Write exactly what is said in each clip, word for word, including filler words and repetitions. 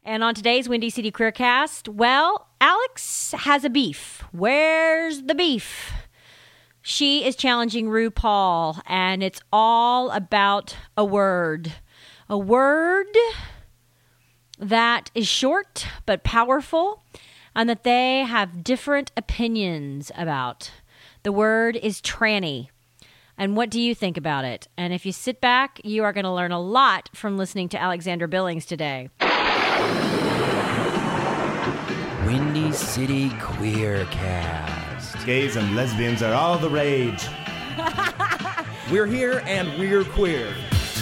And on today's Windy City Queercast, well, Alex has a beef. Where's the beef? She is challenging RuPaul, and it's all about a word. A word that is short but powerful, and that they have different opinions about. The word is tranny. And what do you think about it? And if you sit back, you are going to learn a lot from listening to Alexandra Billings today. Windy City Queercast. Gays and lesbians are all the rage. We're here and we're queer.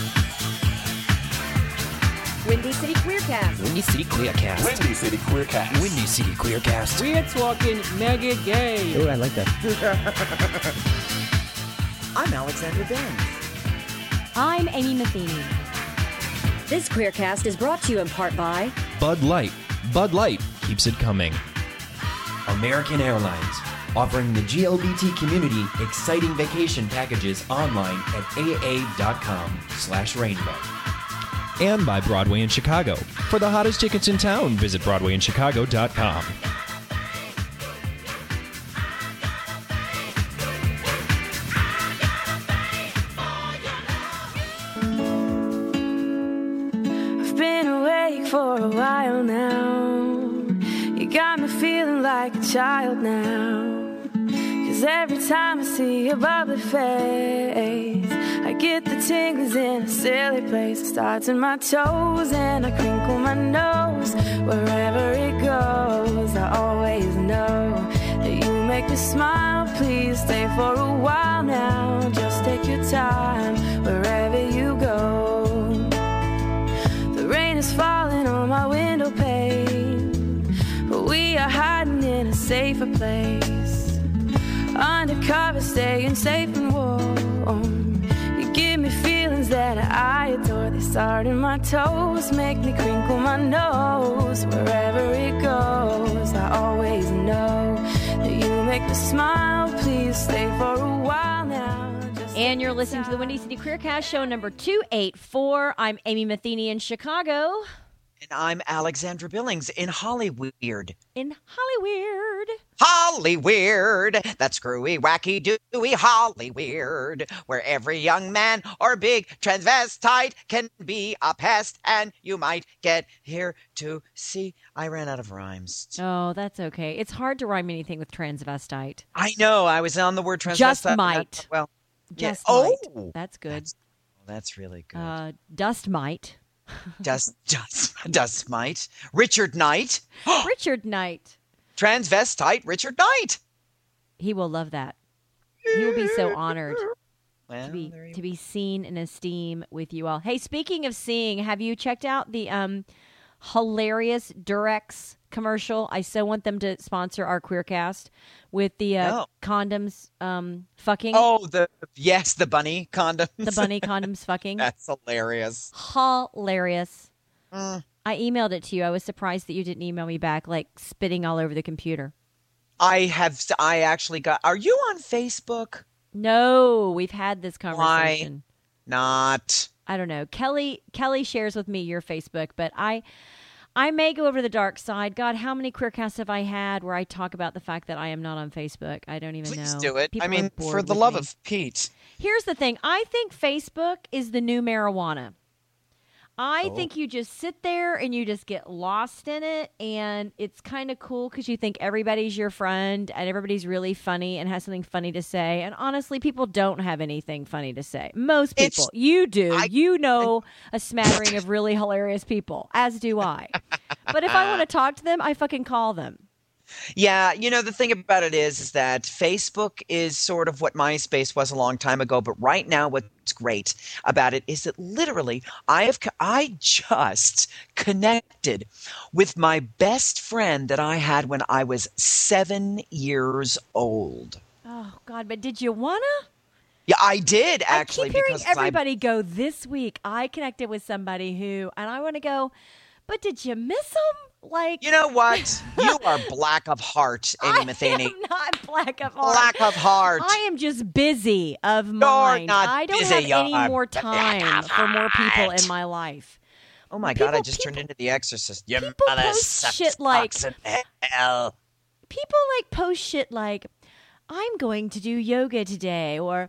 Windy City Queercast. Windy City Queercast. Windy City Queercast. Windy City Queercast. We're talking mega gay. Oh, I like that. I'm Alexandra Billings. I'm Amy Matheny. This Queercast is brought to you in part by Bud Light. Bud Light keeps it coming. American Airlines, offering the G L B T community exciting vacation packages online at aa.com slash rainbow. And by Broadway in Chicago. For the hottest tickets in town, visit broadway in chicago dot com. I've been awake for a while now. You got me feeling like a child now. 'Cause every time I see your bubbly face, I get the tingles in a silly place. It starts in my toes and I crinkle my nose. Wherever it goes, I always know that you make me smile. Please stay for a while now. Just take your time wherever you go. The rain is falling on my window pane, but we are hiding in a safer place. Undercover, staying safe and warm. You give me feelings that I adore. They start in my toes, make me crinkle my nose. Wherever it goes, I always know that you make me smile. Please stay for a while now. Just And you're listening to the Windy City Queercast, show number two eighty-four. I'm Amy Matheny in Chicago. And I'm Alexandra Billings in Hollywood. In Hollywood. Hollywood, that screwy, wacky, dooey Hollywood, where every young man or big transvestite can be a pest, and you might get here to see. I ran out of rhymes. Oh, that's okay. It's hard to rhyme anything with transvestite. I know. I was on the word transvestite. Just might. Well, Just yeah. might. Oh, that's good. That's, well, that's really good. Uh, dust might. Dust, dust, dust might. Richard Knight. Richard Knight. Transvestite Richard Knight. He will love that. He will be so honored well, to be there to be seen in esteem with you all. Hey, speaking of seeing, have you checked out the um, hilarious Durex commercial? I so want them to sponsor our Queercast with the uh, no. condoms um, fucking. Oh, the yes, the bunny condoms. The bunny condoms fucking. That's hilarious. Hilarious. Mm. I emailed it to you. I was surprised that you didn't email me back, like spitting all over the computer. I have. I actually got. Are you on Facebook? No, we've had this conversation. Why not? I don't know. Kelly. Kelly shares with me your Facebook, but I, I may go over to the dark side. God, how many Queercasts have I had where I talk about the fact that I am not on Facebook? I don't even Please know. do it. People I mean, are bored for the with love me. of Pete. Here's the thing. I think Facebook is the new marijuana. I Oh. think you just sit there and you just get lost in it, and it's kind of cool because you think everybody's your friend and everybody's really funny and has something funny to say. And honestly, people don't have anything funny to say. Most people. It's- you do. I- you know a smattering of really hilarious people, as do I. But if I want to talk to them, I fucking call them. Yeah, you know, the thing about it is, is that Facebook is sort of what MySpace was a long time ago. But right now, what's great about it is that literally I have, I just connected with my best friend that I had when I was seven years old. Oh, God. But did you want to? Yeah, I did actually. I keep hearing because everybody go, this week I connected with somebody who, and I want to go, but did you miss them? Like, You know what? You are black of heart, Amy I Matheny. am not black of heart. Black of heart. I am just busy of mind. not I don't busy, have any you're more black time of for more people heart. in my life. Oh my people, God! I just people, turned into The Exorcist. Your people mother post sucks shit like cocks in hell. People like post shit like, I'm going to do yoga today, or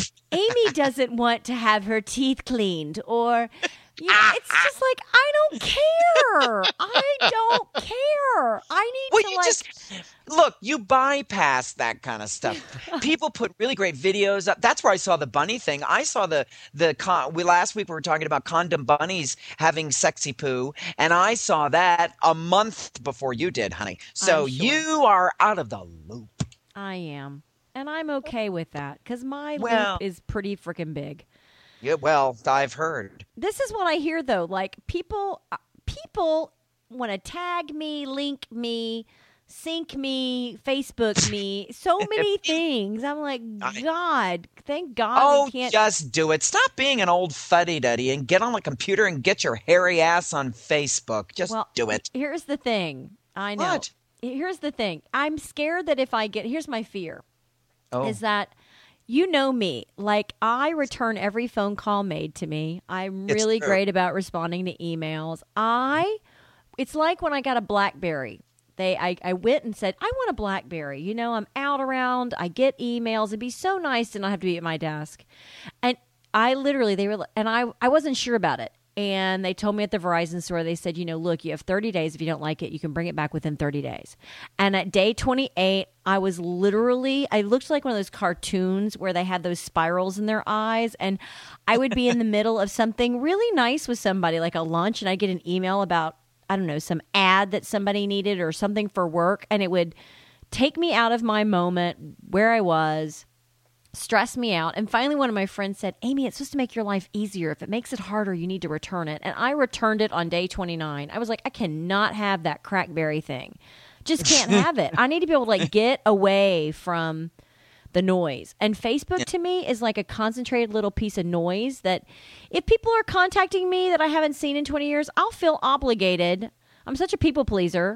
Amy doesn't want to have her teeth cleaned, or you know, it's just like, I don't care. I don't care. I need well, to you like just look. You bypass that kind of stuff. People put really great videos up. That's where I saw the bunny thing. I saw the the con- we last week we were talking about condom bunnies having sexy poo, and I saw that a month before you did, honey. So I'm sure. you are out of the loop. I am. And I'm okay with that because my Well- loop is pretty freaking big. Yeah, well, I've heard. This is what I hear though. Like people, uh, people want to tag me, link me, sync me, Facebook me, so many things. I'm like, God, thank God Oh, we can't. just do it. Stop being an old fuddy-duddy and get on the computer and get your hairy ass on Facebook. Just well, do it. Here's the thing. I know. What? Here's the thing. I'm scared that if I get, here's my fear, Oh. is that. You know me. Like, I return every phone call made to me. I'm It's really true. great about responding to emails. I, it's like when I got a BlackBerry. They, I, I went and said, I want a BlackBerry. You know, I'm out around. I get emails. It'd be so nice to not have to be at my desk. And I literally, they were, and I, I wasn't sure about it. And they told me at the Verizon store, they said, you know, look, you have thirty days. If you don't like it, you can bring it back within thirty days. And at day twenty-eight, I was literally, I looked like one of those cartoons where they had those spirals in their eyes. And I would be in the middle of something really nice with somebody, like a lunch, and I'd get an email about, I don't know, some ad that somebody needed or something for work. And it would take me out of my moment where I was, stress me out. And finally, one of my friends said, Amy, it's supposed to make your life easier. If it makes it harder, you need to return it. And I returned it on day twenty-nine. I was like, I cannot have that crackberry thing. Just can't have it. I need to be able to like get away from the noise. And Facebook to me is like a concentrated little piece of noise that if people are contacting me that I haven't seen in twenty years, I'll feel obligated. I'm such a people pleaser.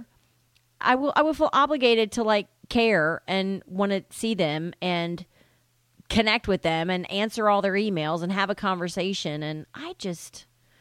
I will I will feel obligated to like care and want to see them and connect with them and answer all their emails and have a conversation. And I just,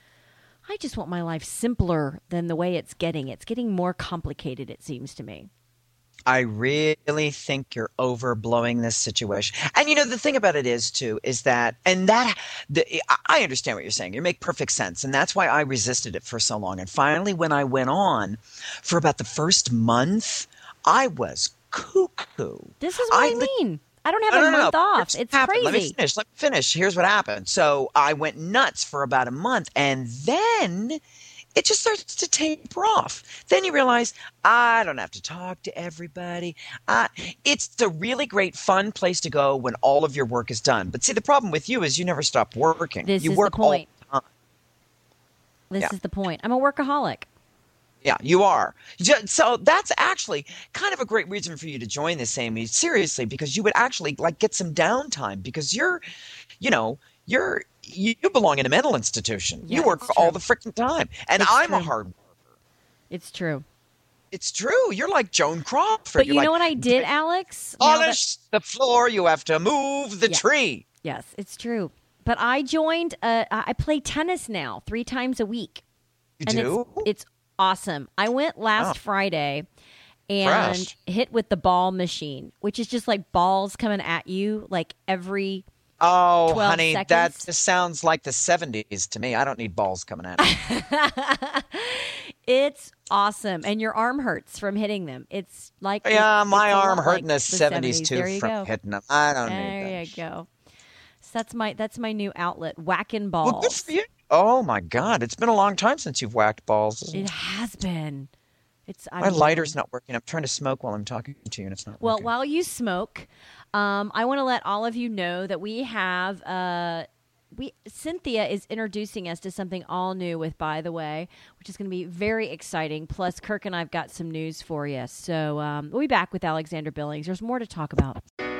I just want my life simpler than the way it's getting. It's getting more complicated, it seems to me. I really think you're overblowing this situation. And you know, the thing about it is too, is that, and that, the, I understand what you're saying. You make perfect sense. And that's why I resisted it for so long. And finally, when I went on for about the first month, I was cuckoo. This is what I, I mean. I don't have no, a no, no, month no. off. Here's It's what happened. crazy. Let me finish. Let me finish. Here's what happened. So I went nuts for about a month, and then it just starts to taper off. Then you realize, I don't have to talk to everybody. Uh, it's a really great, fun place to go when all of your work is done. But see, the problem with you is you never stop working. This you is work the point. all the time. This Yeah. is the point. I'm a workaholic. Yeah, you are. Ju- So that's actually kind of a great reason for you to join this, Amy. Seriously, because you would actually like get some downtime because you're, you know, you're you, you belong in a mental institution. Yeah, you work it's all true. the freaking time, and It's I'm a true. hard worker. It's true. It's true. You're like Joan Crawford. But You're you like, know what I did, Alex? Now that- Polish the floor. You have to move the Yeah. tree. Yes, it's true. But I joined, uh, I play tennis now three times a week. You and do? It's, it's awesome. I went last Oh. Friday and Fresh. hit with the ball machine, which is just like balls coming at you like every. Oh, twelve honey, that seconds. just sounds like the seventies to me. I don't need balls coming at me. It's awesome. And your arm hurts from hitting them. It's like. Yeah, it's my a lot arm hurt like in the seventies too There you from go. hitting them. I don't need There that. you go. So that's my that's my new outlet, whacking balls. Well, good for you. Oh my God, it's been a long time since you've whacked balls. Isn't It it? has been. It's My I'm- lighter's not working. I'm trying to smoke while I'm talking to you, and it's not Well, working. while you smoke, um, I want to let all of you know that we have uh, we Cynthia is introducing us to something all new with By the Way, which is going to be very exciting. Plus, Kirk and I've got some news for you. So um, we'll be back with Alexander Billings. There's more to talk about.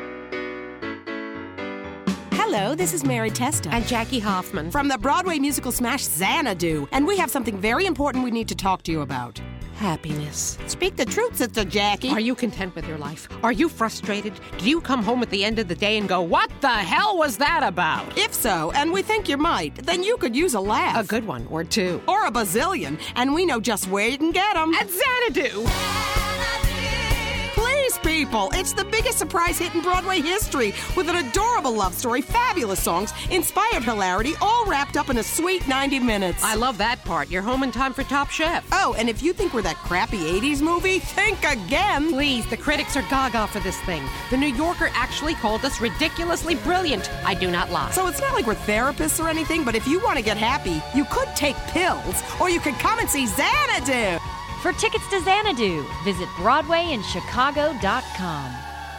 Hello, this is Mary Testa and Jackie Hoffman from the Broadway musical smash Xanadu, and we have something very important we need to talk to you about. Happiness. Speak the truth, Sister Jackie. Are you content with your life? Are you frustrated? Do you come home at the end of the day and go, what the hell was that about? If so, and we think you might, then you could use a laugh. A good one, or two. Or a bazillion, and we know just where you can get them. At Xanadu! Please, people, it's the biggest surprise hit in Broadway history, with an adorable love story, fabulous songs, inspired hilarity, all wrapped up in a sweet ninety minutes. I love that part. You're home in time for Top Chef. Oh, and if you think we're that crappy eighties movie, think again. Please, the critics are gaga for this thing. The New Yorker actually called us ridiculously brilliant. I do not lie. So it's not like we're therapists or anything, but if you want to get happy, you could take pills, or you could come and see Xanadu. For tickets to Xanadu, visit Broadway in Chicago dot com.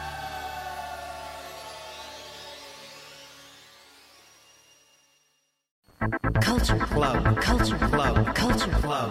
Culture Club. Culture Club. Culture Club.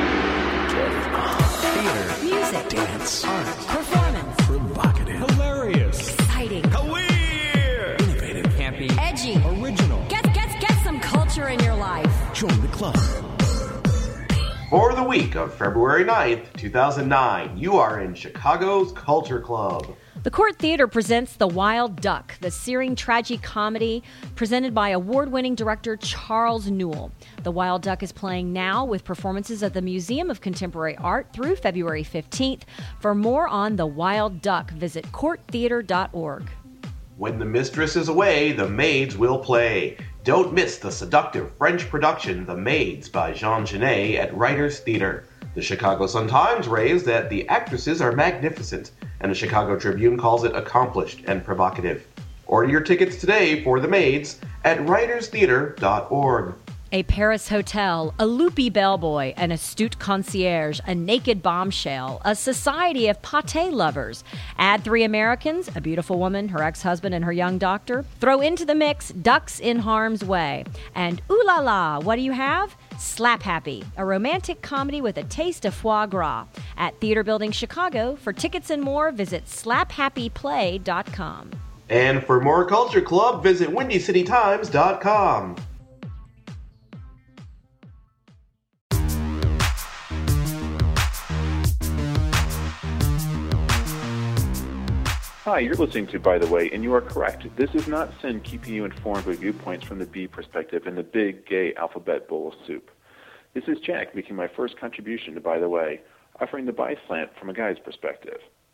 Theater. Music. Dance. Art. Performance. Provocative. Hilarious. Exciting. Queer. Innovative. Campy. Edgy. Original. Get, get, get some culture in your life. Join the club. For the week of February ninth, two thousand nine, you are in Chicago's Culture Club. The Court Theater presents The Wild Duck, the searing tragicomedy presented by award-winning director Charles Newell. The Wild Duck is playing now with performances at the Museum of Contemporary Art through February fifteenth. For more on The Wild Duck, visit court theater dot org. When the mistress is away, the maids will play. Don't miss the seductive French production The Maids by Jean Genet at Writers Theater. The Chicago Sun-Times raves that the actresses are magnificent, and the Chicago Tribune calls it accomplished and provocative. Order your tickets today for The Maids at writers theater dot org. A Paris hotel, a loopy bellboy, an astute concierge, a naked bombshell, a society of pâté lovers. Add three Americans, a beautiful woman, her ex-husband, and her young doctor. Throw into the mix Ducks in Harm's Way. And ooh la la, what do you have? Slap Happy, a romantic comedy with a taste of foie gras. At Theater Building Chicago. For tickets and more, visit slap happy play dot com. And for more Culture Club, visit windy city times dot com. Hi, you're listening to By the Way, and you are correct. This is not Sin keeping you informed with viewpoints from the B perspective in the big, gay alphabet bowl of soup. This is Jack making my first contribution to By the Way, offering the bi slant from a guy's perspective.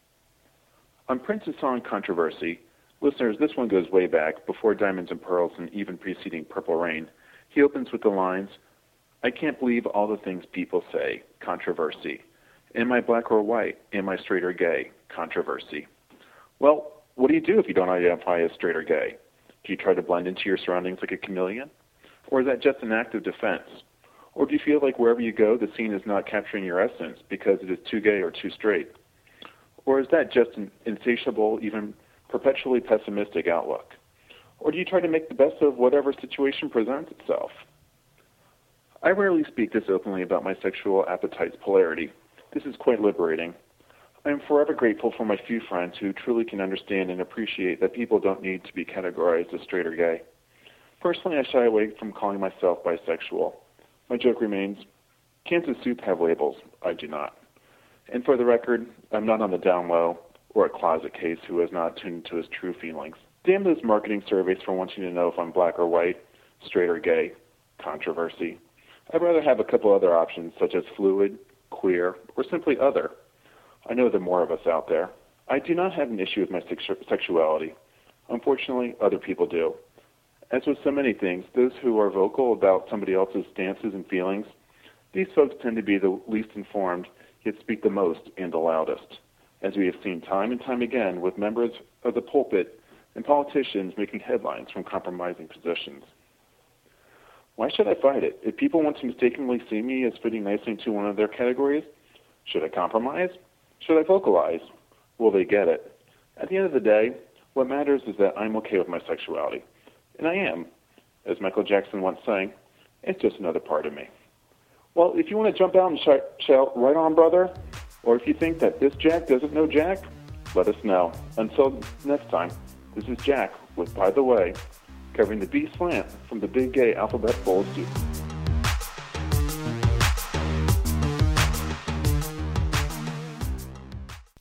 On Prince's song Controversy, listeners, this one goes way back, before Diamonds and Pearls and even preceding Purple Rain. He opens with the lines, I can't believe all the things people say, controversy. Am I black or white? Am I straight or gay? Controversy. Well, what do you do if you don't identify as straight or gay? Do you try to blend into your surroundings like a chameleon? Or is that just an act of defense? Or do you feel like wherever you go, the scene is not capturing your essence because it is too gay or too straight? Or is that just an insatiable, even perpetually pessimistic outlook? Or do you try to make the best of whatever situation presents itself? I rarely speak this openly about my sexual appetite's polarity. This is quite liberating. I am forever grateful for my few friends who truly can understand and appreciate that people don't need to be categorized as straight or gay. Personally, I shy away from calling myself bisexual. My joke remains, cans of soup have labels. I do not. And for the record, I'm not on the down low or a closet case who has not tuned to his true feelings. Damn those marketing surveys for wanting to know if I'm black or white, straight or gay, controversy. I'd rather have a couple other options such as fluid, queer, or simply other. I know there are more of us out there. I do not have an issue with my sexu- sexuality. Unfortunately, other people do. As with so many things, those who are vocal about somebody else's stances and feelings, these folks tend to be the least informed, yet speak the most and the loudest, as we have seen time and time again with members of the pulpit and politicians making headlines from compromising positions. Why should I fight it? If people want to mistakenly see me as fitting nicely into one of their categories, should I compromise? Should I vocalize? Will they get it? At the end of the day, what matters is that I'm okay with my sexuality. And I am. As Michael Jackson once sang, it's just another part of me. Well, if you want to jump out and shout, shout, right on, brother, or if you think that this Jack doesn't know Jack, let us know. Until next time, this is Jack with By the Way, covering the B slant from the big gay alphabet bowl of soup.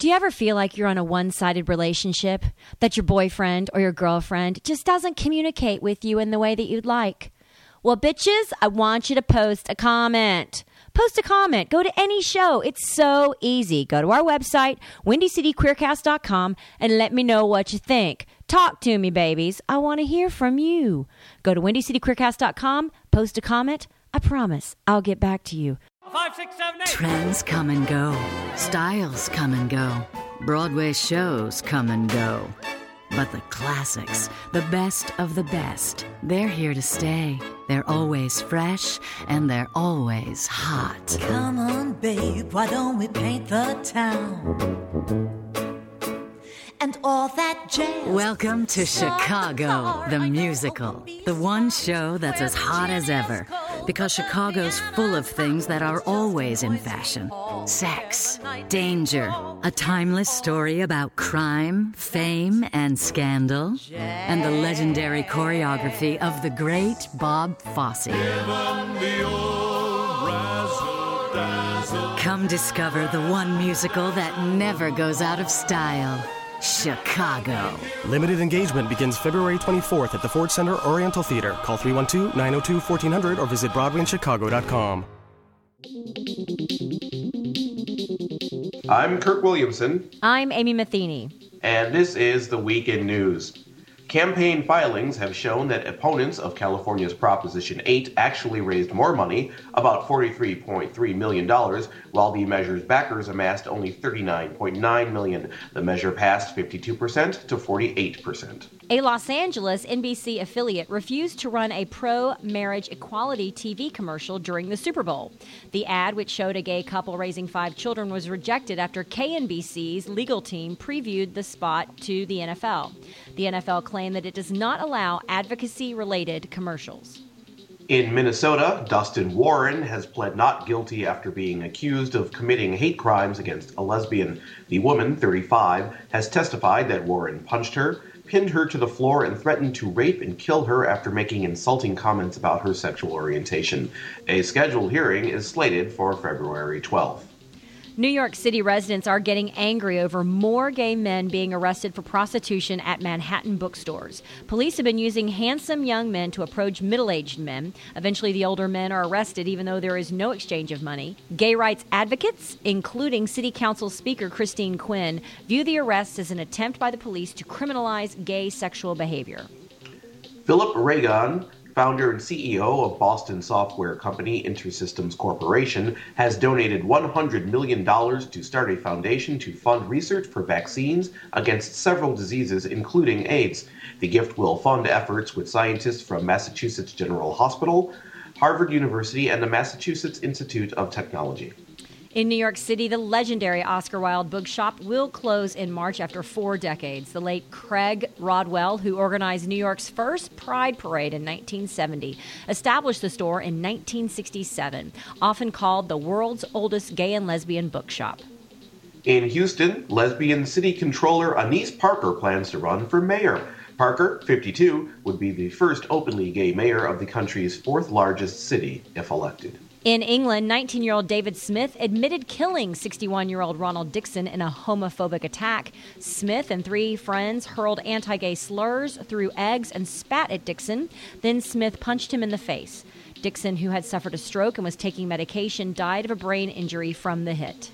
Do you ever feel like you're on a one-sided relationship? That your boyfriend or your girlfriend just doesn't communicate with you in the way that you'd like? Well, bitches, I want you to post a comment. Post a comment. Go to any show. It's so easy. Go to our website, windy city queercast dot com, and let me know what you think. Talk to me, babies. I want to hear from you. Go to windy city queercast dot com, post a comment. I promise I'll get back to you. Five, six, seven, eight. Trends come and go. Styles come and go. Broadway shows come and go. But the classics, the best of the best, they're here to stay. They're always fresh and they're always hot. Come on, babe, why don't we paint the town? And all that jazz. Welcome to Chicago, the musical. The one show that's as hot as ever. Because Chicago's full of things that are always in fashion. Sex, danger, a timeless story about crime, fame, and scandal. And the legendary choreography of the great Bob Fosse. Come discover the one musical that never goes out of style. Chicago. Limited engagement begins February twenty-fourth at the Ford Center Oriental Theater. Call three one two, nine oh two, fourteen hundred or visit broadway in chicago dot com. I'm Kirk Williamson. I'm Amy Matheny. And this is the Week in News. Campaign filings have shown that opponents of California's Proposition eight actually raised more money, about forty-three point three million dollars, while the measure's backers amassed only thirty-nine point nine million dollars. The measure passed fifty-two percent to forty-eight percent. A Los Angeles N B C affiliate refused to run a pro-marriage equality T V commercial during the Super Bowl. The ad, which showed a gay couple raising five children, was rejected after K N B C's legal team previewed the spot to the N F L. The N F L claimed that it does not allow advocacy-related commercials. In Minnesota, Dustin Warren has pled not guilty after being accused of committing hate crimes against a lesbian. The woman, thirty-five, has testified that Warren punched her, pinned her to the floor, and threatened to rape and kill her after making insulting comments about her sexual orientation. A scheduled hearing is slated for February twelfth. New York City residents are getting angry over more gay men being arrested for prostitution at Manhattan bookstores. Police have been using handsome young men to approach middle-aged men. Eventually, the older men are arrested even though there is no exchange of money. Gay rights advocates, including City Council Speaker Christine Quinn, view the arrests as an attempt by the police to criminalize gay sexual behavior. Philip Regan, founder and C E O of Boston software company InterSystems Corporation, has donated one hundred million dollars to start a foundation to fund research for vaccines against several diseases, including AIDS. The gift will fund efforts with scientists from Massachusetts General Hospital, Harvard University, and the Massachusetts Institute of Technology. In New York City, the legendary Oscar Wilde bookshop will close in March after four decades. The late Craig Rodwell, who organized New York's first Pride Parade in nineteen seventy, established the store in nineteen sixty-seven, often called the world's oldest gay and lesbian bookshop. In Houston, lesbian city controller Anise Parker plans to run for mayor. Parker, fifty-two, would be the first openly gay mayor of the country's fourth largest city, if elected. In England, nineteen-year-old David Smith admitted killing sixty-one-year-old Ronald Dixon in a homophobic attack. Smith and three friends hurled anti-gay slurs, threw eggs, and spat at Dixon. Then Smith punched him in the face. Dixon, who had suffered a stroke and was taking medication, died of a brain injury from the hit.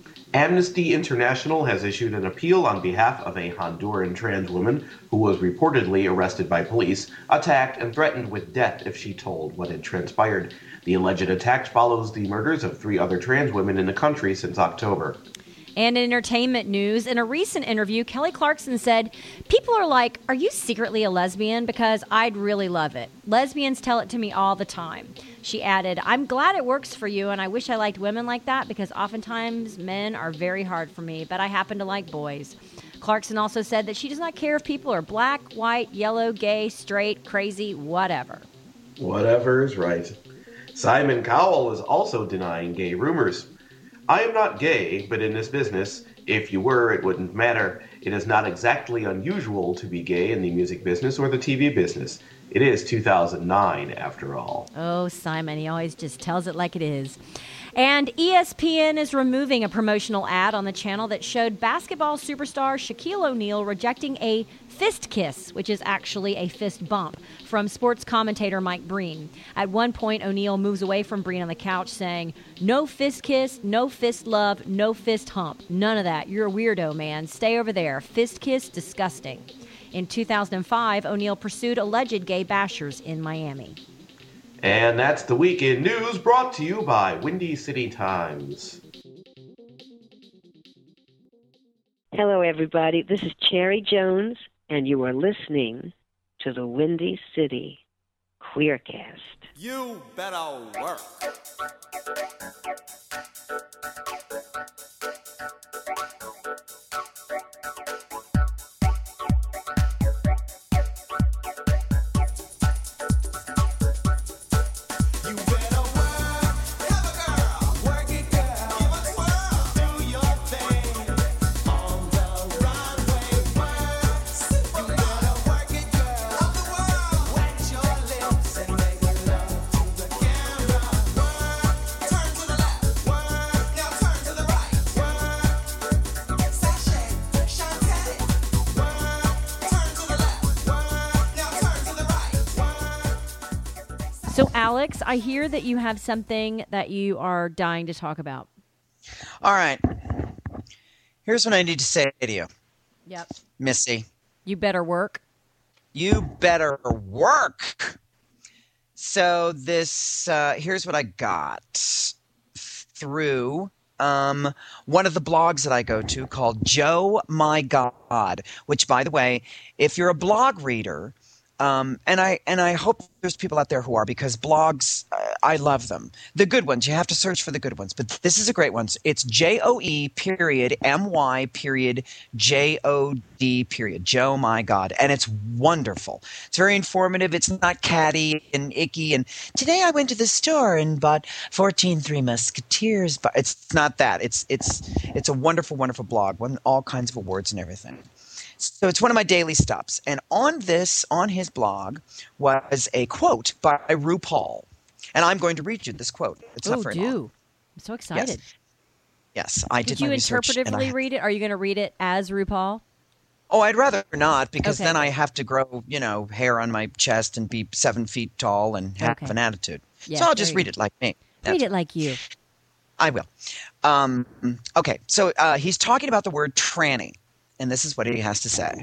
Amnesty International has issued an appeal on behalf of a Honduran trans woman who was reportedly arrested by police, attacked, and threatened with death if she told what had transpired. The alleged attack follows the murders of three other trans women in the country since October. And in entertainment news, in a recent interview, Kelly Clarkson said, "People are like, are you secretly a lesbian? Because I'd really love it. Lesbians tell it to me all the time." She added, "I'm glad it works for you, and I wish I liked women like that because oftentimes men are very hard for me, but I happen to like boys." Clarkson also said that she does not care if people are black, white, yellow, gay, straight, crazy, whatever. Whatever is right. Simon Cowell is also denying gay rumors. "I am not gay, but in this business, if you were, it wouldn't matter. It is not exactly unusual to be gay in the music business or the T V business. It is two thousand nine, after all." Oh, Simon, he always just tells it like it is. And E S P N is removing a promotional ad on the channel that showed basketball superstar Shaquille O'Neal rejecting a fist kiss, which is actually a fist bump, from sports commentator Mike Breen. At one point, O'Neal moves away from Breen on the couch saying, "No fist kiss, no fist love, no fist hump. None of that. You're a weirdo, man. Stay over there. Fist kiss, disgusting." In two thousand five, O'Neal pursued alleged gay bashers in Miami. And that's the Weekend News brought to you by Windy City Times. Hello, everybody. This is Cherry Jones, and you are listening to the Windy City Queercast. You better work. So, Alex, I hear that you have something that you are dying to talk about. All right. Here's what I need to say to you. Yep. Missy. You better work. You better work. So this, uh, here's what I got through um, one of the blogs that I go to called Joe My God, which, by the way, if you're a blog reader, Um, and I and I hope there's people out there who are, because blogs, uh, I love them. The good ones, you have to search for the good ones. But this is a great one. It's J O E period M Y period J O D period. Joe My God. And it's wonderful. It's very informative. It's not catty and icky. And today I went to the store and bought fourteen Three Musketeers. But it's not that. It's it's it's a wonderful, wonderful blog. One, all kinds of awards and everything. So it's one of my daily stops. And on this, on his blog, was a quote by RuPaul. And I'm going to read you this quote. It's oh, not very do. long. I'm so excited. Yes, yes I Could did my you research. interpretively and I, read it? Are you going to read it as RuPaul? Oh, I'd rather not, because Okay. then I have to grow, you know, hair on my chest and be seven feet tall and have Okay. an attitude. Yeah, so I'll there just you read go. it like me. Read it like you. I will. Um, okay, so uh, he's talking about the word tranny, and this is what he has to say.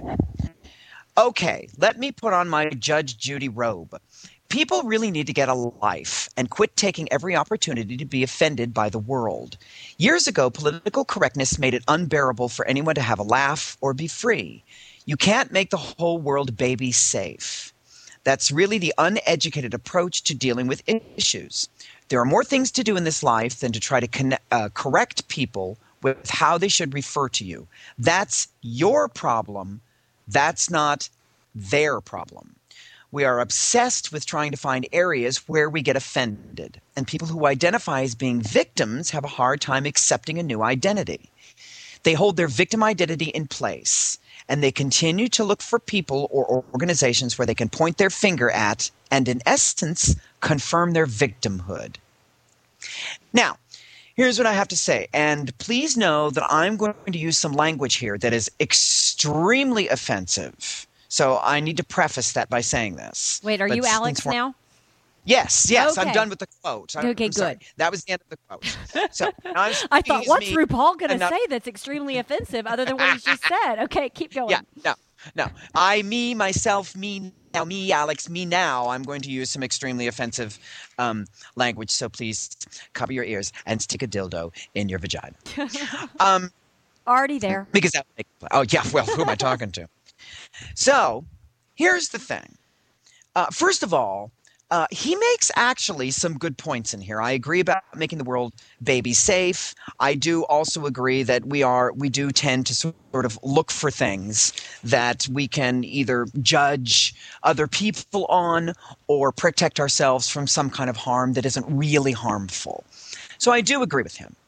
Okay, let me put on my Judge Judy robe. People really need to get a life and quit taking every opportunity to be offended by the world. Years ago, political correctness made it unbearable for anyone to have a laugh or be free. You can't make the whole world baby safe. That's really the uneducated approach to dealing with issues. There are more things to do in this life than to try to connect, uh, correct people with how they should refer to you. That's your problem. That's not their problem. We are obsessed with trying to find areas where we get offended, and people who identify as being victims have a hard time accepting a new identity. They hold their victim identity in place, and they continue to look for people or organizations where they can point their finger at and, in essence, confirm their victimhood. Now, here's what I have to say, and please know that I'm going to use some language here that is extremely offensive. So I need to preface that by saying this. Wait, are But you Alex since we're- now? Yes, yes, Okay. I'm done with the quote. I'm, Okay, I'm sorry. good. That was the end of the quote. So I'm I thought, what's me, RuPaul going to and now- say that's extremely offensive other than what he just said? Okay, keep going. Yeah, no, no. I, me, myself, me now, me, Alex, me now. I'm going to use some extremely offensive um, language. So please cover your ears and stick a dildo in your vagina. um, Already there. Because that would make, oh yeah, well, who am I talking to? So here's the thing. Uh, first of all, uh, he makes actually some good points in here. I agree about making the world baby safe. I do also agree that we are we do tend to sort of look for things that we can either judge other people on or protect ourselves from some kind of harm that isn't really harmful. So I do agree with him.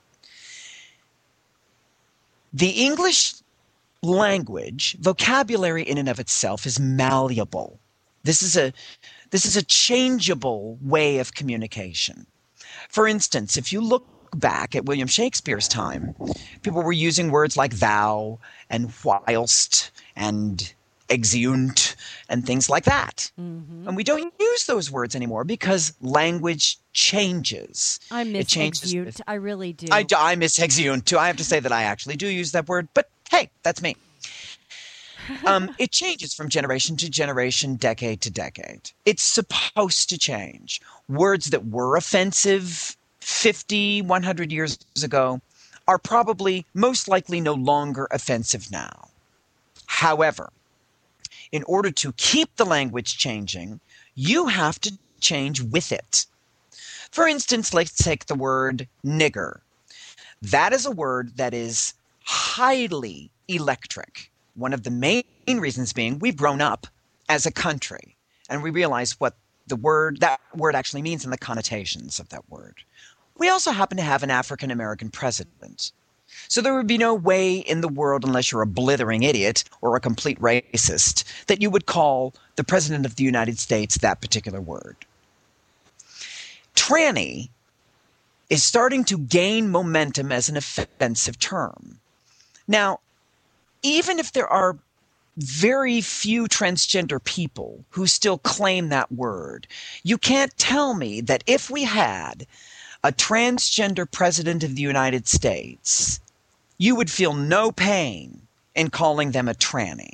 The English language, vocabulary in and of itself is malleable. This is a this is a changeable way of communication. For instance, if you look back at William Shakespeare's time, people were using words like thou and whilst and exeunt and things like that. Mm-hmm. And we don't use those words anymore because language changes. I miss it changes. exeunt. I really do. I, I miss exeunt too. I have to say that I actually do use that word, but hey, that's me. Um, it changes from generation to generation, decade to decade. It's supposed to change. Words that were offensive fifty, one hundred years ago are probably most likely no longer offensive now. However, in order to keep the language changing, you have to change with it. For instance, let's take the word nigger. That is a word that is highly electric. One of the main reasons being we've grown up as a country and we realize what the word, that word actually means and the connotations of that word. We also happen to have an African American president. So there would be no way in the world, unless you're a blithering idiot or a complete racist, that you would call the president of the United States that particular word. Tranny is starting to gain momentum as an offensive term. Now, even if there are very few transgender people who still claim that word, you can't tell me that if we had a transgender president of the United States, you would feel no pain in calling them a tranny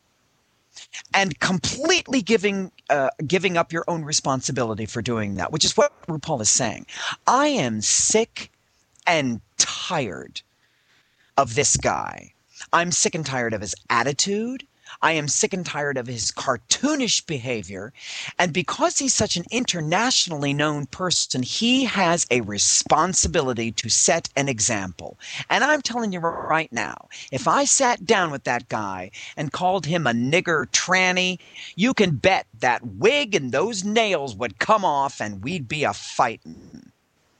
and completely giving uh, giving up your own responsibility for doing that, which is what RuPaul is saying. I am sick and tired of this guy. I'm sick and tired of his attitude. I am sick and tired of his cartoonish behavior. And because he's such an internationally known person, he has a responsibility to set an example. And I'm telling you right now, if I sat down with that guy and called him a nigger tranny, you can bet that wig and those nails would come off and we'd be a fighting.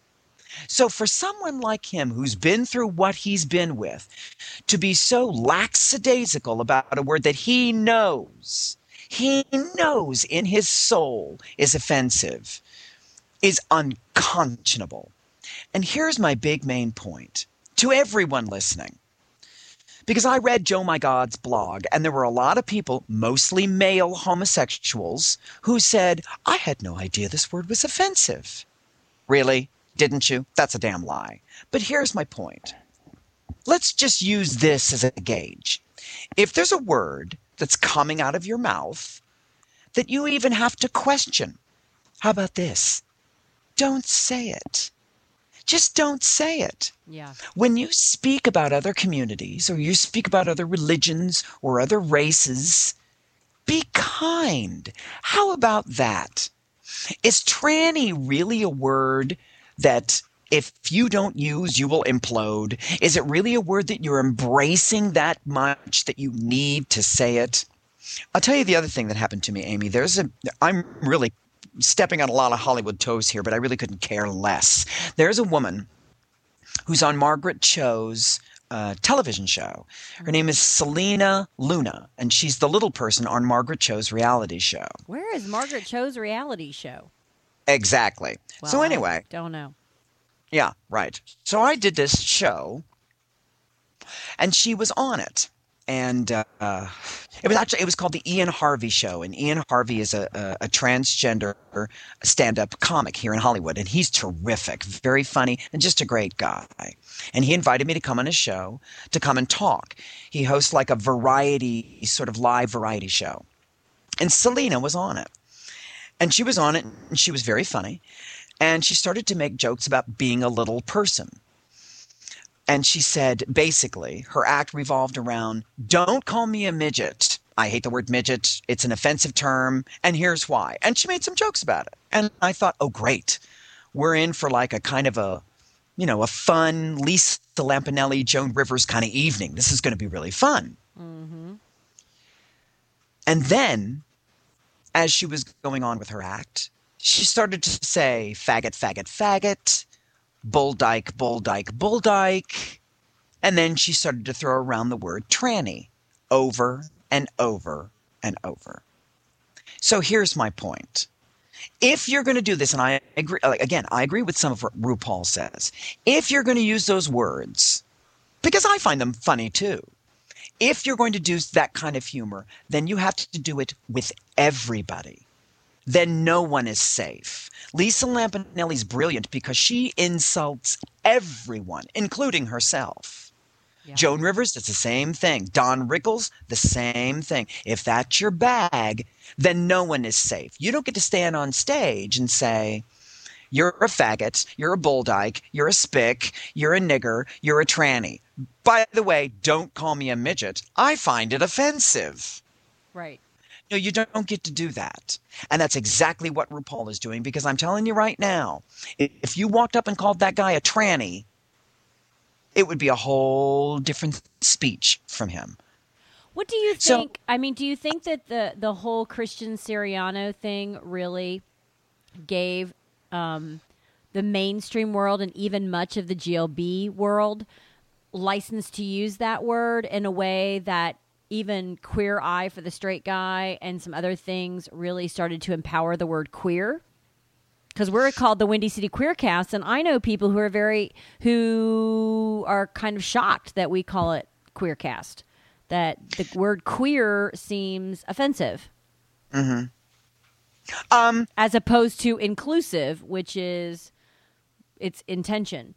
So for someone like him who's been through what he's been with, to be so lackadaisical about a word that he knows, he knows in his soul is offensive, is unconscionable. And here's my big main point to everyone listening. Because I read Joe My God's blog, and there were a lot of people, mostly male homosexuals, who said, I had no idea this word was offensive. Really? Didn't you? That's a damn lie. But here's my point. Let's just use this as a gauge. If there's a word that's coming out of your mouth that you even have to question, how about this? Don't say it. Just don't say it. Yeah. When you speak about other communities or you speak about other religions or other races, be kind. How about that? Is tranny really a word that if you don't use, you will implode? Is it really a word that you're embracing that much that you need to say it? I'll tell you the other thing that happened to me, Amy. There's a, I'm really stepping on a lot of Hollywood toes here, but I really couldn't care less. There's a woman who's on Margaret Cho's uh, television show. Her name is Selena Luna, and she's the little person on Margaret Cho's reality show. Where is Margaret Cho's reality show? Exactly. Well, so anyway. I don't know. Yeah, right. So I did this show, and she was on it. And uh, it was actually, it was called the Ian Harvey Show. And Ian Harvey is a, a, a transgender stand-up comic here in Hollywood. And he's terrific, very funny, and just a great guy. And he invited me to come on his show to come and talk. He hosts like a variety, sort of live variety show. And Selena was on it. And she was on it, and she was very funny. And she started to make jokes about being a little person. And she said, basically, her act revolved around, don't call me a midget. I hate the word midget. It's an offensive term, and here's why. And she made some jokes about it. And I thought, oh, great. We're in for like a kind of a, you know, a fun Lisa Lampanelli, Joan Rivers kind of evening. This is going to be really fun. Mm-hmm. And then, as she was going on with her act, she started to say faggot, faggot, faggot, bull dyke, bull dyke, bull dyke. And then she started to throw around the word tranny over and over and over. So here's my point. If you're going to do this, and I agree, again, I agree with some of what RuPaul says. If you're going to use those words, because I find them funny too, if you're going to do that kind of humor, then you have to do it with everybody. Then no one is safe. Lisa Lampanelli's brilliant because she insults everyone, including herself. Yeah. Joan Rivers does the same thing. Don Rickles, the same thing. If that's your bag, then no one is safe. You don't get to stand on stage and say, you're a faggot, you're a bull dyke, you're a spick, you're a nigger, you're a tranny. By the way, don't call me a midget. I find it offensive. Right. No, you don't get to do that. And that's exactly what RuPaul is doing, because I'm telling you right now, if you walked up and called that guy a tranny, it would be a whole different speech from him. What do you think? So, I mean, do you think that the, the whole Christian Siriano thing really gave um, the mainstream world and even much of the G L B world license to use that word in a way that even Queer Eye for the Straight Guy and some other things really started to empower the word queer? Because we're called the Windy City Queercast, and I know people who are very, who are kind of shocked that we call it Queercast, that the word queer seems offensive. Mm-hmm. Um, as opposed to inclusive, which is its intention.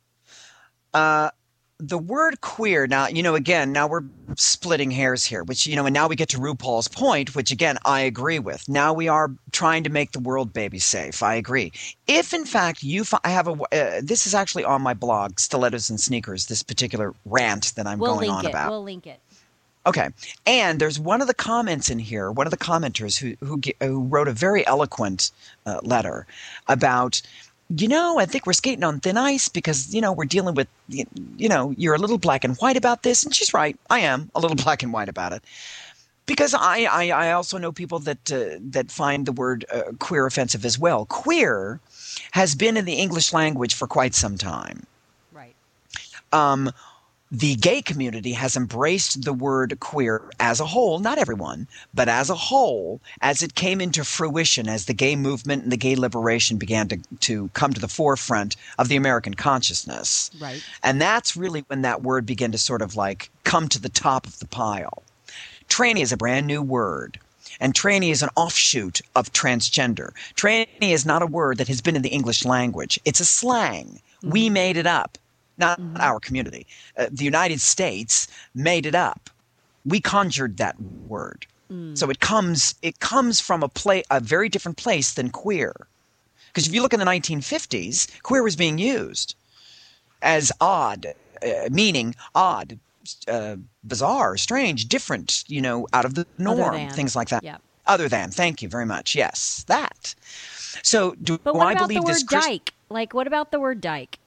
Uh, the word queer, now, you know, again, now we're splitting hairs here, which, you know, and now we get to RuPaul's point, which, again, I agree with. Now we are trying to make the world baby safe. I agree. If, in fact, you fi- I have a uh, – this is actually on my blog, Stilettos and Sneakers, this particular rant that I'm we'll going link on it. about. We'll link it. Okay. And there's one of the comments in here, one of the commenters who who, who wrote a very eloquent uh, letter about – you know, I think we're skating on thin ice because, you know, we're dealing with, you know, you're a little black and white about this. And she's right. I am a little black and white about it. Because I, I, I also know people that uh, that find the word uh, queer offensive as well. Queer has been in the English language for quite some time. Right. Um, the gay community has embraced the word queer as a whole, not everyone, but as a whole, as it came into fruition, as the gay movement and the gay liberation began to, to come to the forefront of the American consciousness. Right. And that's really when that word began to sort of like come to the top of the pile. Tranny is a brand new word. And tranny is an offshoot of transgender. Tranny is not a word that has been in the English language. It's a slang. Mm-hmm. We made it up. Not mm-hmm. our community. Uh, the United States made it up. We conjured that word. Mm. So it comes it comes from a play a very different place than queer. Because if you look in the nineteen fifties, queer was being used as odd, uh, meaning odd, uh, bizarre, strange, different, you know, out of the norm, things like that. Yeah. Other than, thank you very much. Yes, that. So do but what I about believe the word this Christ- dyke? Like, what about the word dyke?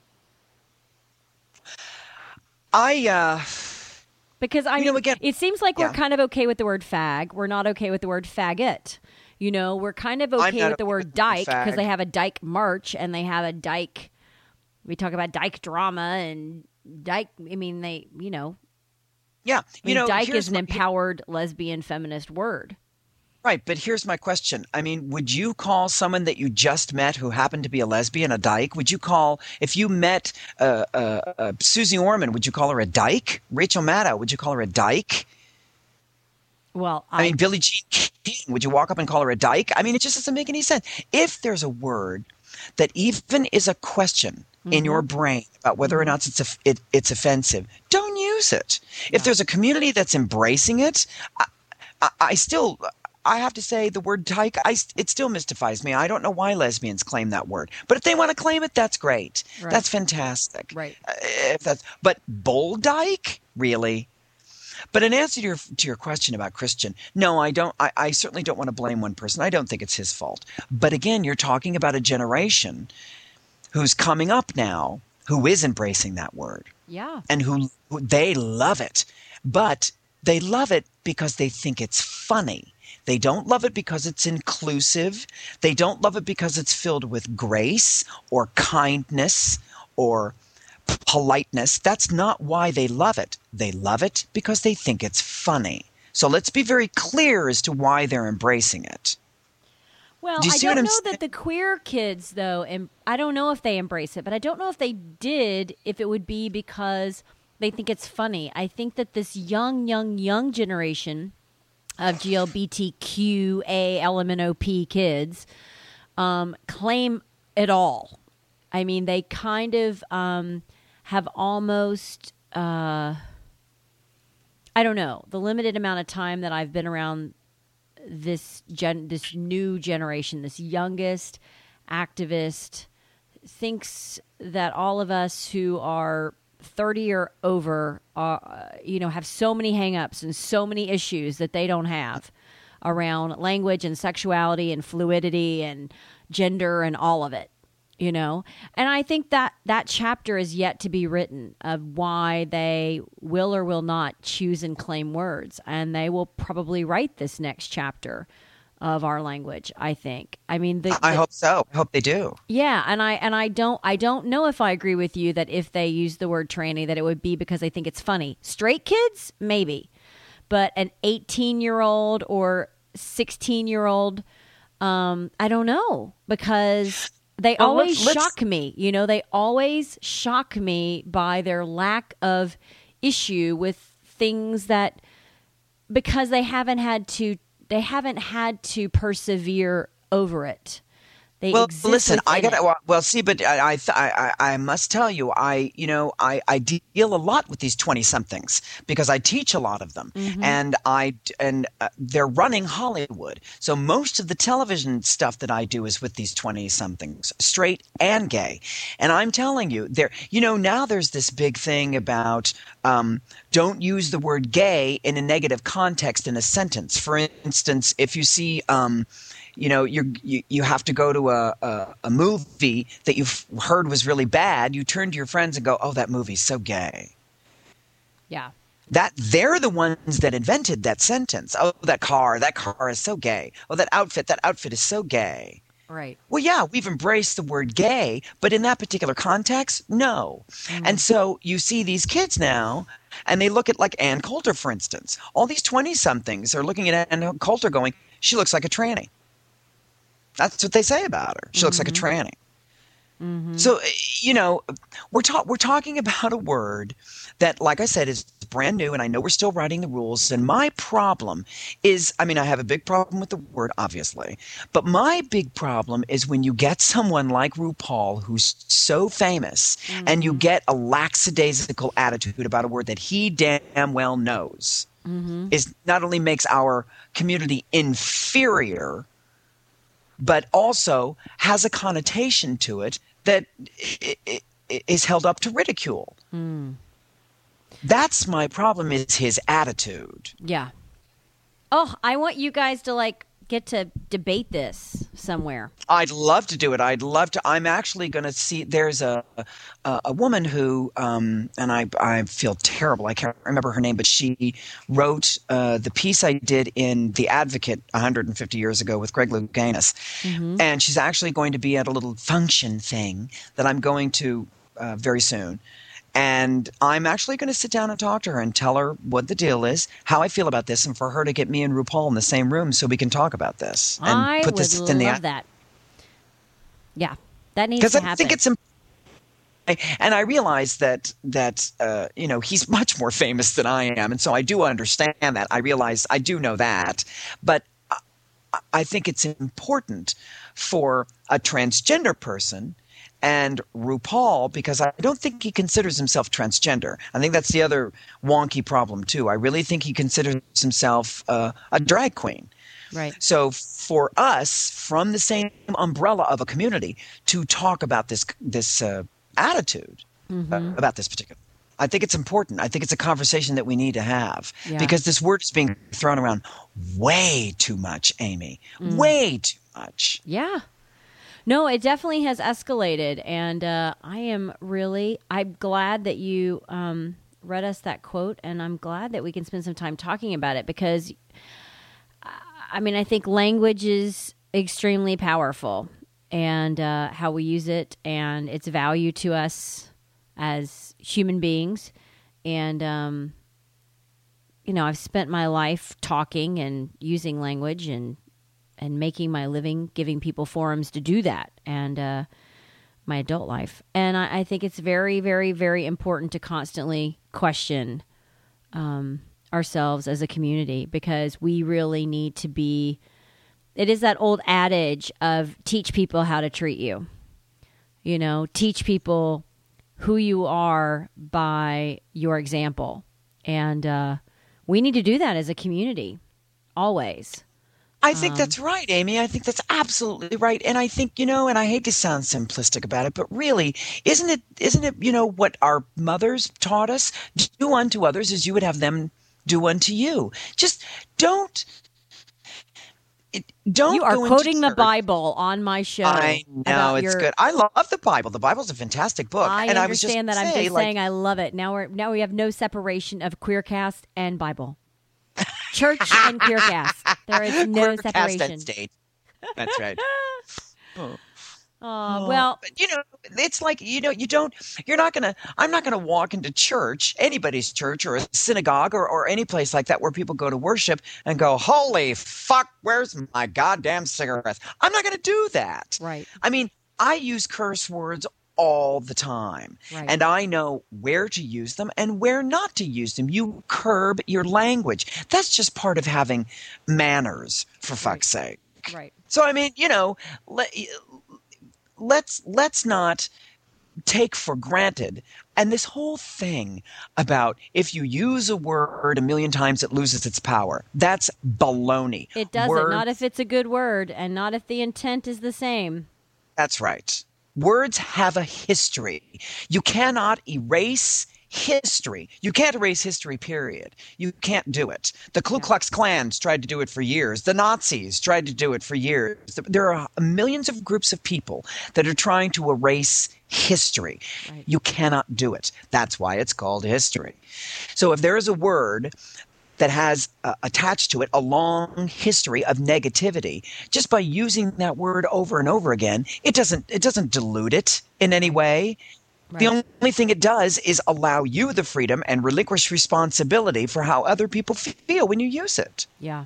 I, uh, because I you mean, know, again, it seems like yeah. we're kind of okay with the word fag. We're not okay with the word faggot. You know, we're kind of okay with the word with dyke fag. because they have a dyke march and they have a dyke. We talk about dyke drama and dyke. I mean, they, you know, yeah, I you mean, know, dyke is an my, empowered lesbian feminist word. Right, but here's my question. I mean, would you call someone that you just met who happened to be a lesbian a dyke? Would you call, if you met uh, uh, uh, Susie Orman, would you call her a dyke? Rachel Maddow, would you call her a dyke? Well, I, I mean, Billie Jean King, would you walk up and call her a dyke? I mean, it just doesn't make any sense. If there's a word that even is a question mm-hmm. in your brain about whether or not it's a, it, it's offensive, don't use it. Yeah. If there's a community that's embracing it, I, I, I still... I have to say the word dyke, I, it still mystifies me. I don't know why lesbians claim that word. But if they want to claim it, that's great. Right. That's fantastic. Right. Uh, if that's, but bull dyke? Really? But in answer to your, to your question about Christian, no, I don't. I, I certainly don't want to blame one person. I don't think it's his fault. But again, you're talking about a generation who's coming up now who is embracing that word. Yeah. And who, who they love it. But they love it because they think it's funny. They don't love it because it's inclusive. They don't love it because it's filled with grace or kindness or p- politeness. That's not why they love it. They love it because they think it's funny. So let's be very clear as to why they're embracing it. Well, Do you I see don't what I'm know saying? that the queer kids, though, and I don't know if they embrace it, but I don't know if they did, if it would be because they think it's funny. I think that this young, young, young generation of G L B T Q A L M N O P kids um, claim it all. I mean, they kind of um, have almost, uh, I don't know, the limited amount of time that I've been around this gen, this new generation, this youngest activist, thinks that all of us who are thirty or over, uh, you know, have so many hangups and so many issues that they don't have around language and sexuality and fluidity and gender and all of it, you know. And I think that that chapter is yet to be written of why they will or will not choose and claim words. And they will probably write this next chapter of our language, I think. I mean, the, I the, hope so. I hope they do. Yeah, and I and I don't I don't know if I agree with you that if they use the word tranny that it would be because they think it's funny. Straight kids, maybe. But an eighteen-year-old or sixteen-year-old, um, I don't know, because they Well, always let's- let's- shock me. You know, they always shock me by their lack of issue with things that, because they haven't had to they haven't had to persevere over it. They Well, exist listen, I within got it. well, well. See, but I, I, I, I must tell you, I, you know, I, I deal a lot with these twenty-somethings because I teach a lot of them, Mhm. and I, and uh, they're running Hollywood. So most of the television stuff that I do is with these twenty-somethings, straight and gay. And I'm telling you, there, you know, now there's this big thing about um, don't use the word gay in a negative context in a sentence. For instance, if you see. Um, You know, you're, you you have to go to a, a, a movie that you've heard was really bad. You turn to your friends and go, "Oh, that movie's so gay." Yeah. That they're the ones that invented that sentence. Oh, that car, that car is so gay. Oh, that outfit, that outfit is so gay. Right. Well, yeah, we've embraced the word gay, but in that particular context, no. And so you see these kids now, and they look at like Ann Coulter, for instance. All these twenty-somethings are looking at Ann Coulter going, "She looks like a tranny." That's what they say about her. She looks like a tranny. Mm-hmm. So, you know, we're, ta- we're talking about a word that, like I said, is brand new, and I know we're still writing the rules. And my problem is, I mean, I have a big problem with the word, obviously. But my big problem is when you get someone like RuPaul, who's so famous, Mm-hmm. and you get a lackadaisical attitude about a word that he damn well knows, Mm-hmm. is not only makes our community inferior, but also has a connotation to it that i- i- i- is held up to ridicule. Mm. That's my problem, is his attitude. Yeah. Oh, I want you guys to like get to debate this somewhere. I'd love to do it. I'd love to. I'm actually going to see. There's a a, a woman who, um, and I I feel terrible. I can't remember her name, but she wrote uh, the piece I did in The Advocate one hundred fifty years ago with Greg Louganis, Mm-hmm. and she's actually going to be at a little function thing that I'm going to uh, very soon. And I'm actually going to sit down and talk to her and tell her what the deal is, how I feel about this, and for her to get me and RuPaul in the same room so we can talk about this and I put would this love in the that. Yeah, that needs because to I happen. think it's important. And I realize that that uh, you know, he's much more famous than I am, and so I do understand that. I realize I do know that, but I, I think it's important for a transgender person and RuPaul, because I don't think he considers himself transgender. I think that's the other wonky problem too. I really think he considers himself uh, a drag queen. Right. So for us, from the same umbrella of a community, to talk about this this uh, attitude Mhm. uh, about this particular, I think it's important. I think it's a conversation that we need to have, Yeah. because this word is being thrown around way too much, Amy. Mm. Way too much. Yeah. No, it definitely has escalated, and uh, I am really, I'm glad that you um, read us that quote, and I'm glad that we can spend some time talking about it, because, I mean, I think language is extremely powerful, and uh, how we use it, and its value to us as human beings, and, um, you know, I've spent my life talking and using language, and and making my living, giving people forums to do that, and uh, my adult life. And I, I think it's very, very, very important to constantly question um, ourselves as a community, because we really need to be, it is that old adage of teach people how to treat you. You know, teach people who you are by your example. And uh, we need to do that as a community, always. I think Um, that's right, Amy. I think that's absolutely right. And I think, you know, and I hate to sound simplistic about it, but really, isn't it, isn't it, you know, what our mothers taught us? Do unto others as you would have them do unto you. Just don't, it, don't You are go into quoting the church- Bible on my show. I know, about it's your- good. I love the Bible. The Bible's a fantastic book. I and I was just understand that. I'm say, just like, saying I love it. Now we're now we have no separation of Queercast and Bible. Church and Queercast. There is no Queercast separation. and state. That's right. Oh. Oh, well, but, you know, it's like, you know, you don't, you're not going to, I'm not going to walk into church, anybody's church or a synagogue or, or any place like that where people go to worship and go, holy fuck, where's my goddamn cigarettes? I'm not going to do that. Right. I mean, I use curse words all the time. Right. And I know where to use them and where not to use them. You curb your language. That's just part of having manners, for fuck's sake. Right. So, I mean, you know, let, let's let's not take for granted. And this whole thing about if you use a word a million times, it loses its power. That's baloney. It doesn't. Words- Not if it's a good word and not if the intent is the same. That's right. Words have a history. You cannot erase history. You can't erase history, period. You can't do it. The Ku Klux Klans tried to do it for years. The Nazis tried to do it for years. There are millions of groups of people that are trying to erase history. Right. You cannot do it. That's why it's called history. So if there is a word that has uh, attached to it a long history of negativity, just by using that word over and over again, it doesn't it doesn't dilute it in any way. Right. The only thing it does is allow you the freedom and relinquish responsibility for how other people feel when you use it. Yeah.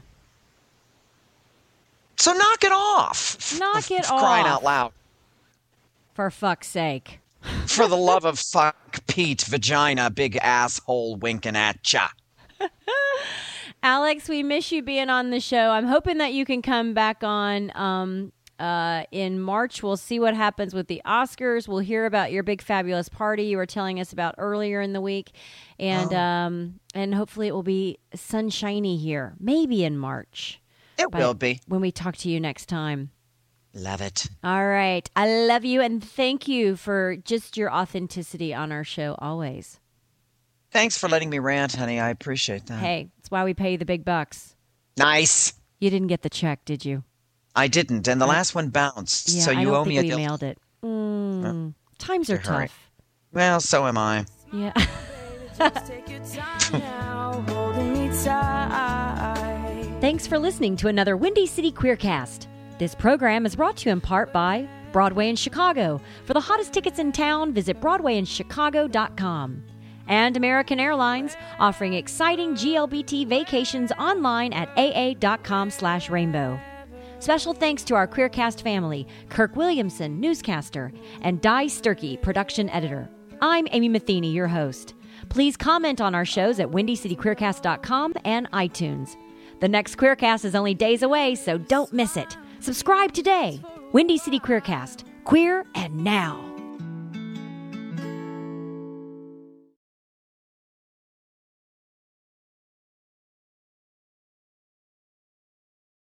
So knock it off. Knock For- it for Crying off. out loud. For fuck's sake. For the love of fuck, Pete, vagina, big asshole winking at ya. Alex, we miss you being on the show. I'm hoping that you can come back on um, uh, in March. We'll see what happens with the Oscars. We'll hear about your big fabulous party you were telling us about earlier in the week, and Oh. um, and hopefully it will be sunshiny here, maybe in March. It But will be. when we talk to you next time. Love it. All right, I love you, and thank you for just your authenticity on our show always. Thanks for letting me rant, honey. I appreciate that. Hey, that's why we pay you the big bucks. Nice. You didn't get the check, did you? I didn't, and the last one bounced. Yeah, so you I don't owe think me a we deal. mailed it. Mm, times are Hurry. tough. Well, so am I. Yeah. Thanks for listening to another Windy City Queercast. This program is brought to you in part by Broadway in Chicago. For the hottest tickets in town, visit broadway in chicago dot com. And American Airlines, offering exciting G L B T vacations online at a a dot com slash rainbow. Special thanks to our Queercast family, Kirk Williamson, newscaster, and Di Sturkey, production editor. I'm Amy Matheny, your host. Please comment on our shows at windy city queercast dot com and iTunes. The next Queercast is only days away, so don't miss it. Subscribe today. Windy City Queercast. Queer and now.